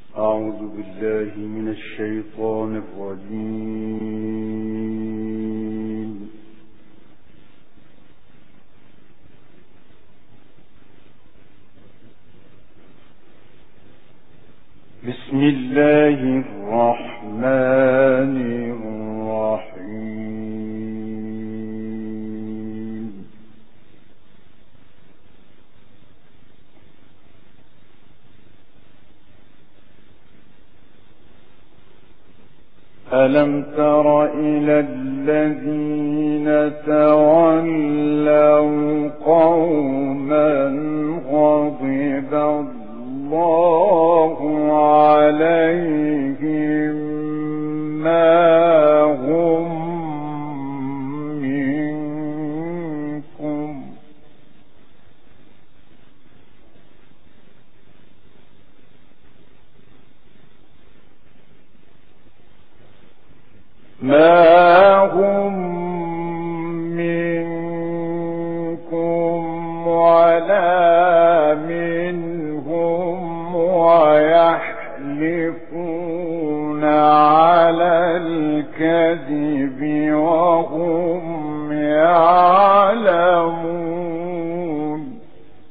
أعوذ بالله من الشيطان الرجيم. بسم الله الرحمن الرحيم. ألم تر إلى الذين تولوا قوما غضب الله عليهم ما هم منكم ولا منهم ويحلفون على الكذب وهم يعلمون.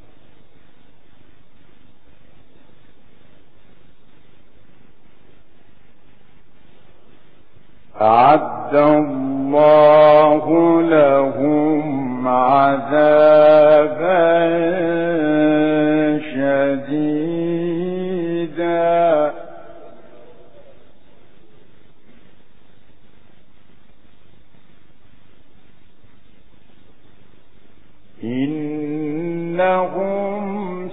أعد الله لهم عذابا شديدا إنهم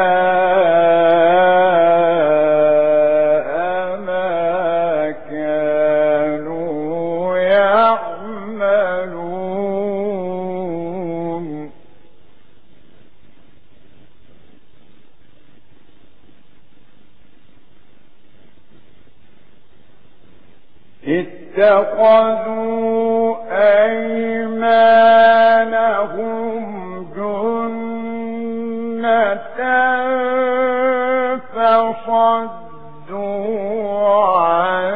اتخذوا أيمانهم جنة فصدوا عن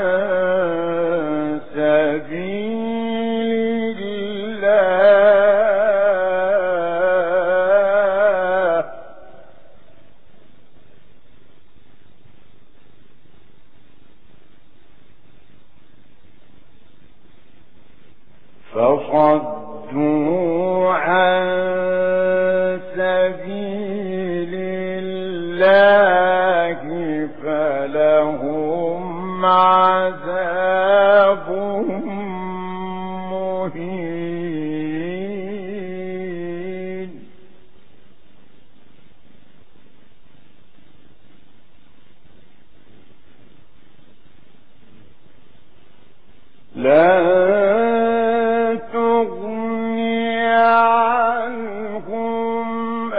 سبيل الله فلهم عذاب مهين. لا تغني عنهم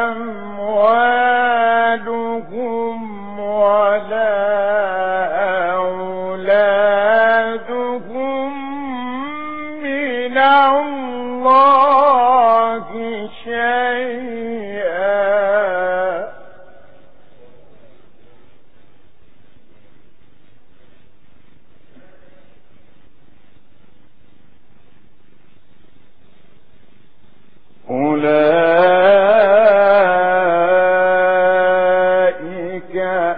أموالهم ولا أولادهم من الله شيئا أولئك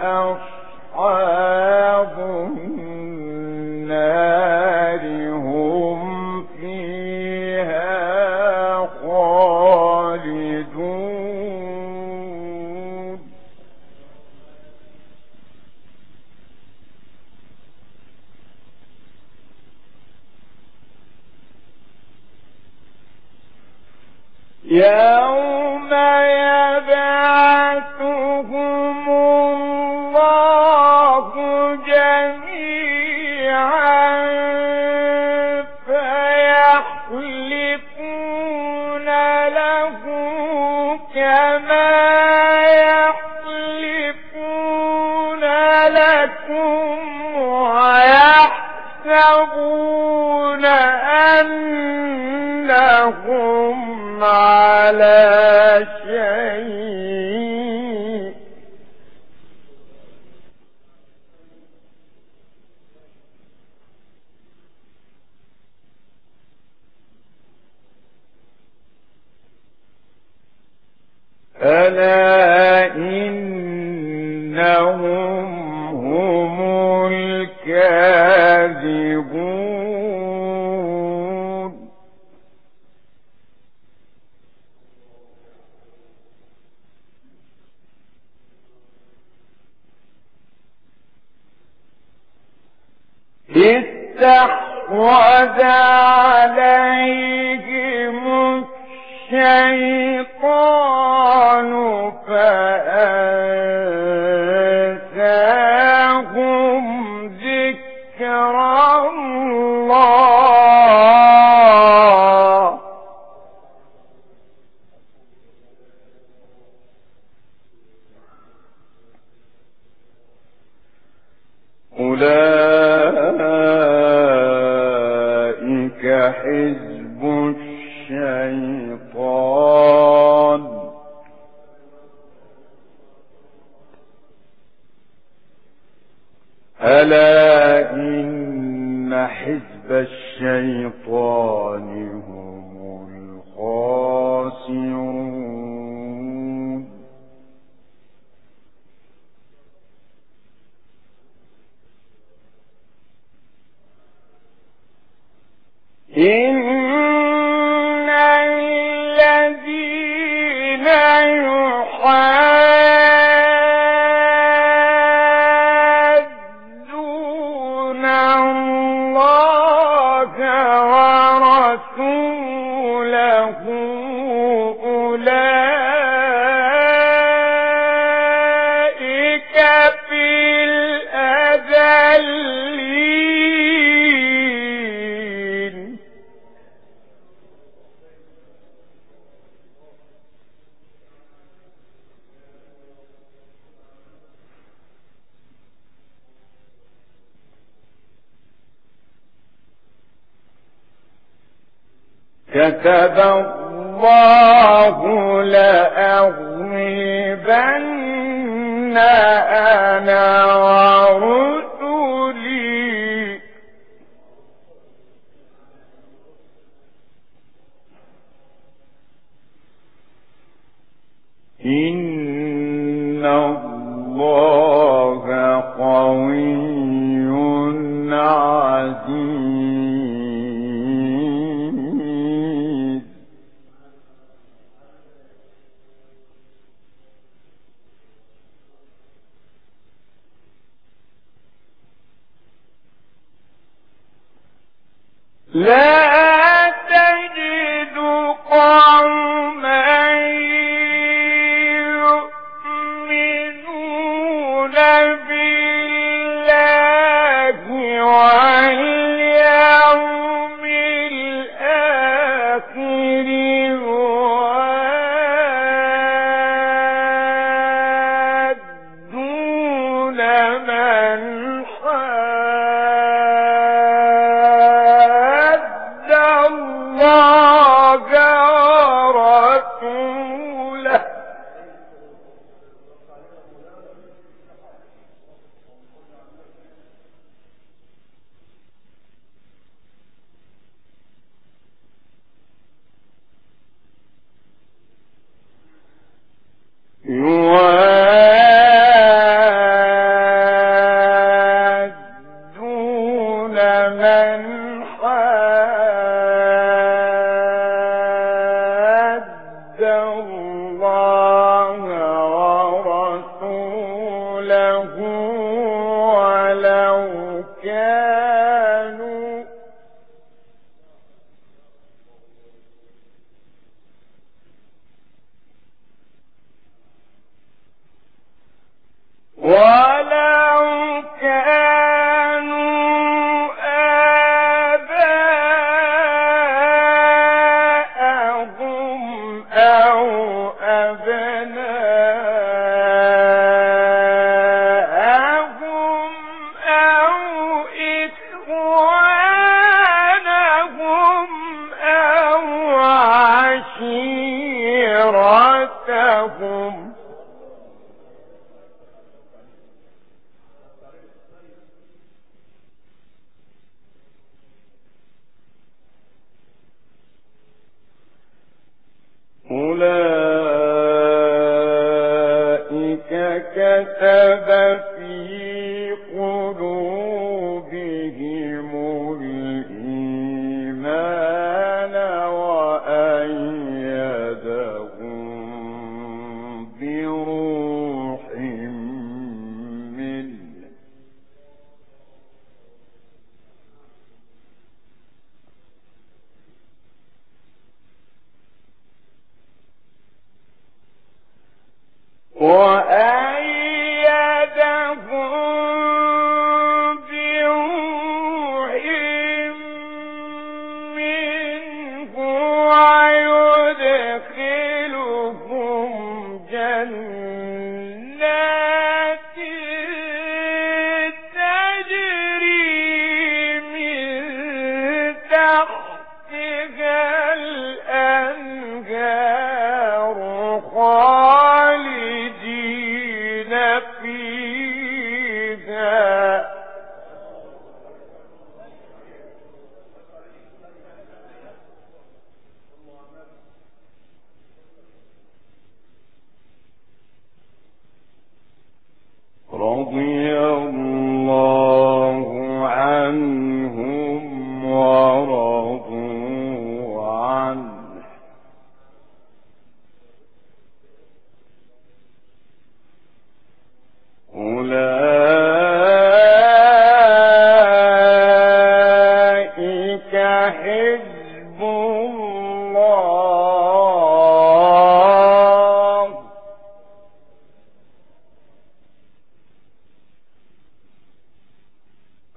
أصحاب النار هم فيها خالدون. يوم يبعثهم الله جميعا فيحلفون له كما يحلفون لكم ويحسبون أنهم على شيء. إنهم هم الكاذبون استحوذ عليهم الشيطان فأنساهم ذكر الله أولئك حزب الشيطان ألا إن حزب الشيطان هم الخاسرون إن الذين يحادون الله ورسوله أولئك في الأذلين كتب الله لأغلبن أنا ورسلي إن الله قوي عزيز لا تجد قوما يؤمنون بالله واليوم الآخر يوادون من حاد الله ورسوله يوادون من حاد الله ورسوله ولو كانوا آباءهم أو أبناءهم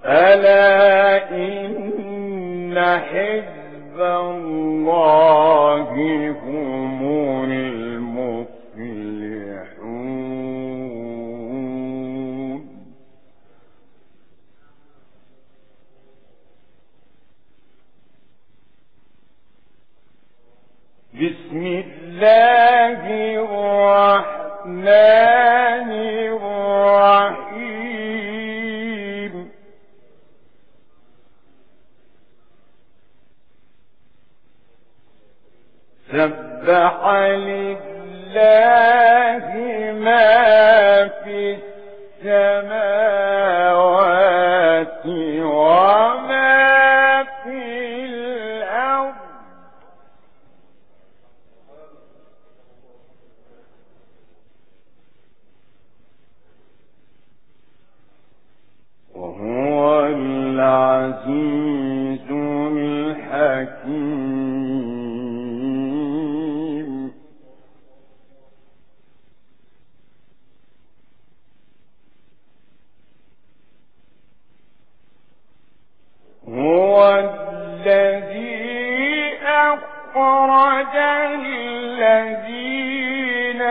ألا إن حزب الله هم المفلحون. بسم الله الرحمن الرحيم. سبح لله ما في السماوات وما في الأرض وهو العزيز الحكيم. هو الذي أخرج الذين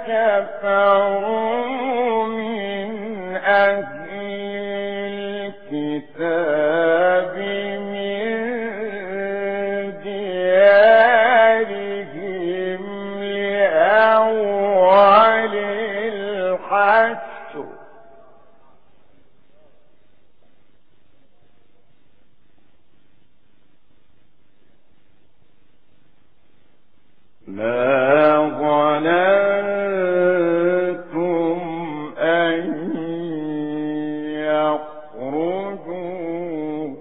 كفروا من أهل الكتاب من ديارهم لأول الحشر ما ظننتم أن يخرجوا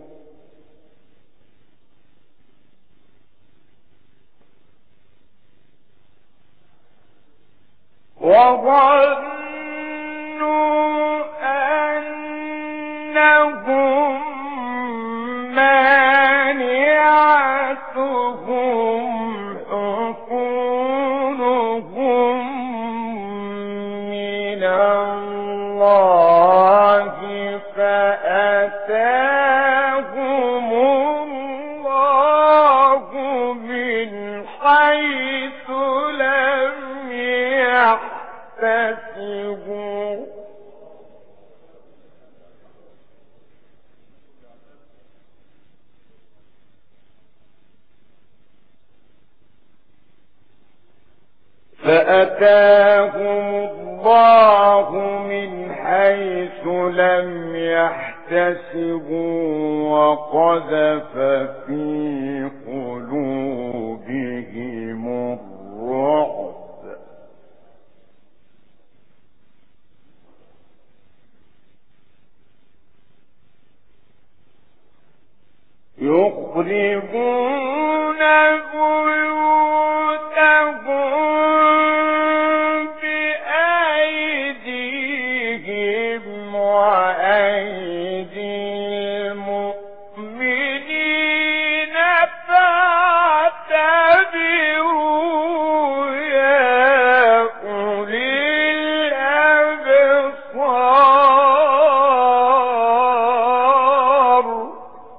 وظنوا أنهم مانعتهم حصونهم من الله فأتاهم الله من حيث لم يحتسبوا من حيث لم يحتسبوا وقذف في قلوبهم الرعب يخربون بيوتهم بأيديهم وأيدي المؤمنين فاعتبروا يا أولي الأبصار.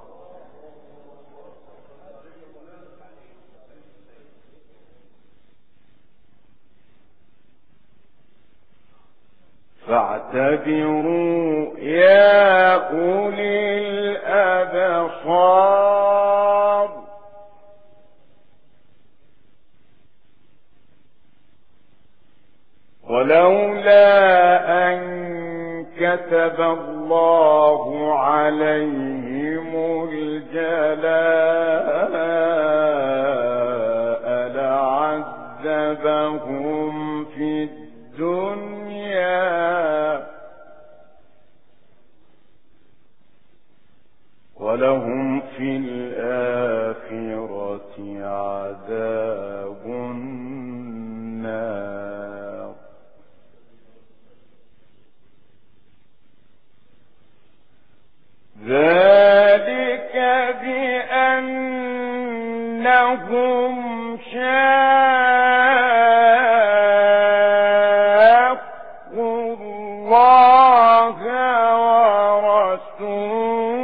فاعتبروا يا أولي الأبصار. ولولا أن كتب الله عليهم الجلاء لعذبهم في الدنيا ولهم في الآخرة عذاب النار. ذلك بأنهم شاقوا الله ورسوله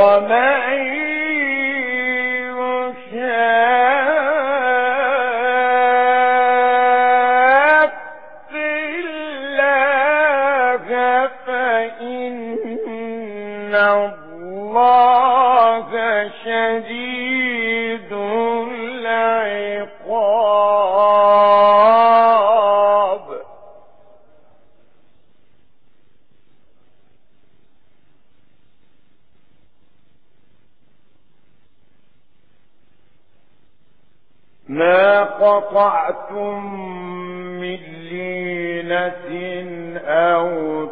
ما قطعتم من لينة أو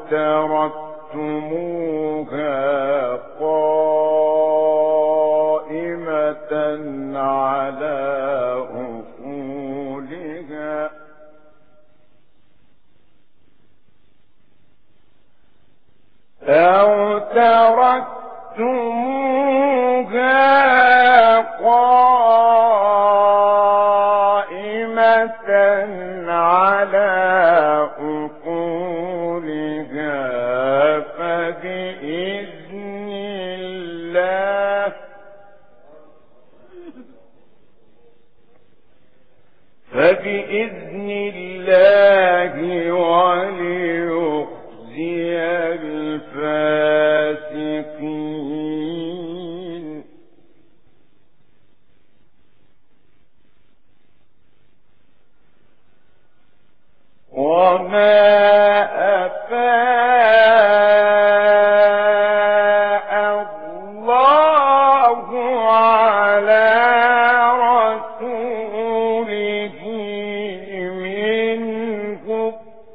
تركتموها قائمة على أصولها أو تركتموها قائمة على أصولها فبإذن الله وليخزي الفاسقين. وما أفاء الله على رسوله منهم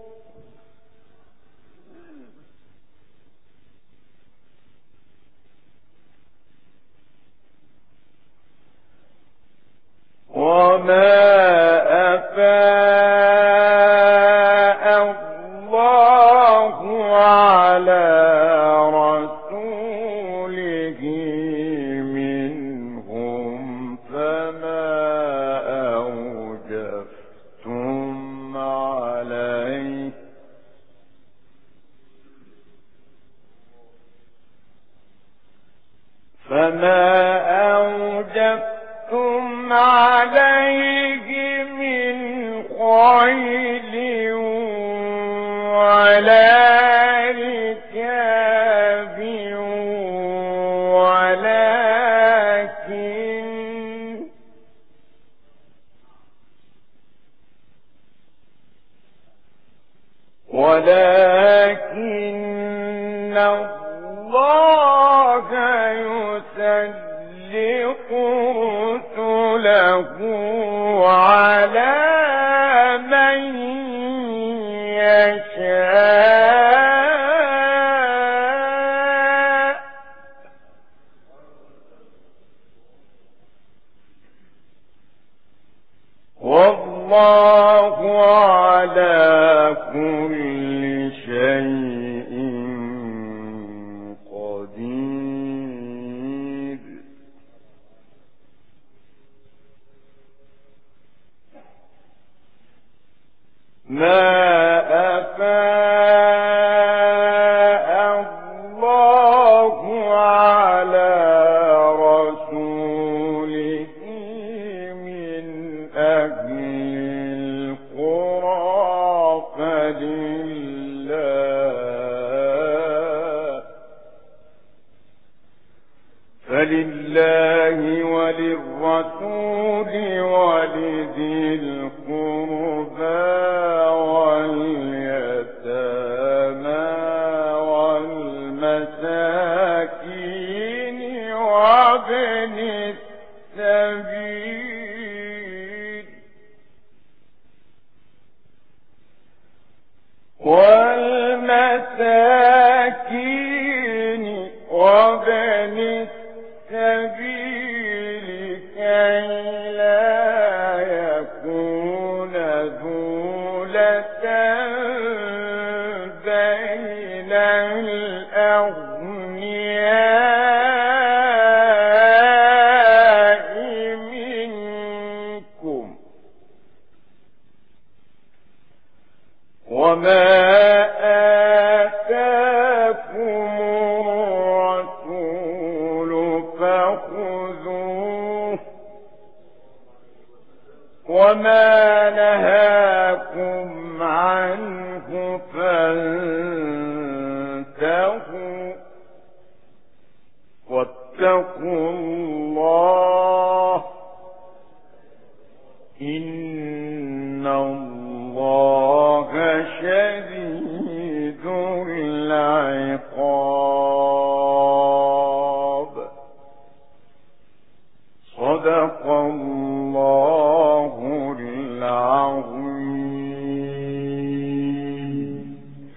فما أوجفتم عليه من خيل ولا ركاب ولكن الله يسلط رسله على من يشاء والله على كل شيء قدير. ما أفاء الله على رسوله من أهل القرى فلله وللرسول ولذي القربى واليتامى والمساكين وابن السبيل وابن السبيل كي لا يكون دولة بين الأغنياء منكم وما آتاكم الرسول وما نهاكم عنه فانتهوا واتقوا الله إن الله شديد العقاب.